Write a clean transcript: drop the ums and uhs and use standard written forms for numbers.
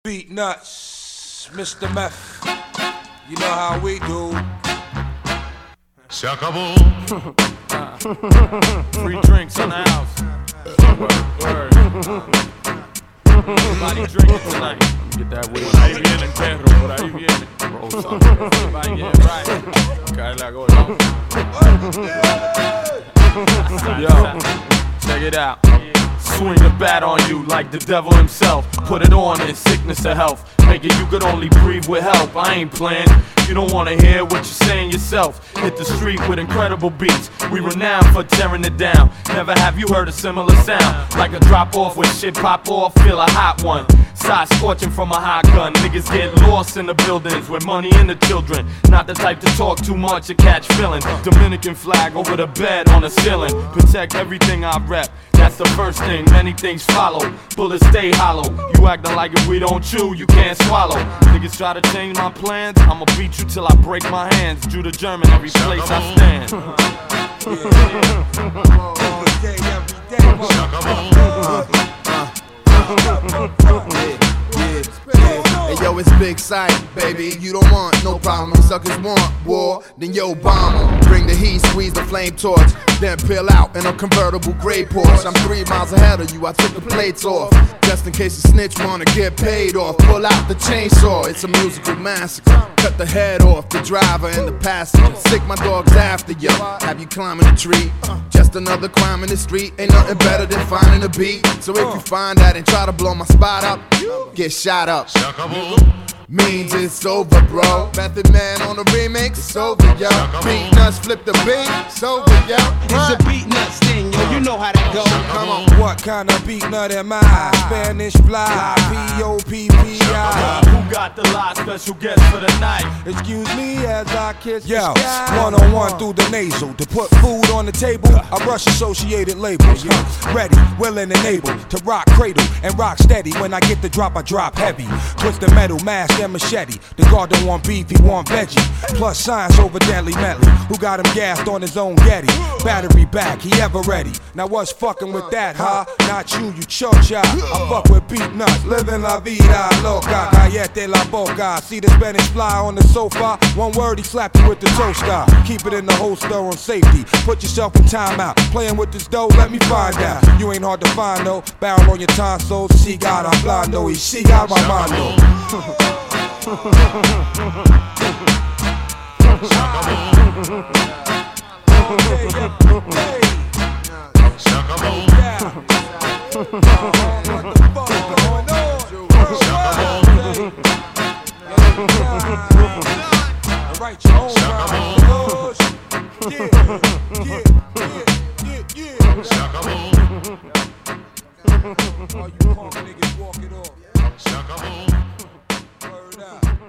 Beat Nuts, Mr. Meth. You know how we do. Se acabó. Free drinks in the house. Word. Everybody drinking tonight. Get that weed. Por ahí viene, perro, por ahí viene. Roll something. Everybody get right. Caerle gordo. Yo, check it out. Swing the bat on you like the devil himself. Put it on in sickness or health. Make it you could only breathe with help. I ain't playing. You don't wanna hear what you're saying yourself. Hit the street with incredible beats. We renowned for tearing it down. Never have you heard a similar sound. Like a drop off when shit pop off. Feel a hot one. Side scorching from a hot gun. Niggas get lost in the buildings with money and the children. Not the type to talk too much or catch feelings. Dominican flag over the bed on the ceiling. Protect everything I rep. That's the first thing, many things follow. Bullets stay hollow. You acting like if we don't chew, you can't swallow. Niggas try to change my plans, I'ma beat you till I break my hands. Judah German, every place I stand. Hey yo, it's Big Sight, baby. You don't want no problem. When suckers want war, then yo, bomb. Bring the heat, squeeze the flame torch, then peel out in a convertible gray Porsche. I'm 3 miles ahead of you, I took the plates off, just in case a snitch wanna get paid off. Pull out the chainsaw, it's a musical massacre. Cut the head off the driver and the passenger. Sick my dogs after you, have you climbing a tree. Just another crime in the street, ain't nothing better than finding a beat. So if you find that and try to blow my spot up, get shot up. Se acabó. Means it's over, bro. Method Man on the remix, it's over, yo. Beat Nuts flip the beat, it's over, yo. It's a Beat Nuts thing, yo. You know how that go. Come on. What kind of beat nut am I? Spanish fly, P-O-P-P-I. Who got the lot? Special guest for the night. Excuse me as I kiss the sky. One-on-one through the nasal. To put food on the table, I brush associated labels. Ready, willing, and able to rock cradle and rock steady. When I get the drop, I drop heavy. Twist the metal, mask and machete. The guard don't want beef, he want veggie. Plus science over deadly medley. Who got him gassed on his own Getty? Battery back, he ever ready. Now what's fucking with that, huh? Not you chocha. I fuck with Beat Nuts, living la vida loca. Callete la boca. See the Spanish fly on the sofa. One word, he slapped you with the toaster. Keep it in the holster on safety. Put yourself in timeout. Playing with this dough, let me find out. You ain't hard to find though. Barrel on your tonsils. She got a blando. She got my mando. Se acabó. Write your own rhyme. Se acabó. All you punk niggas walk it off. Se acabó. Word out.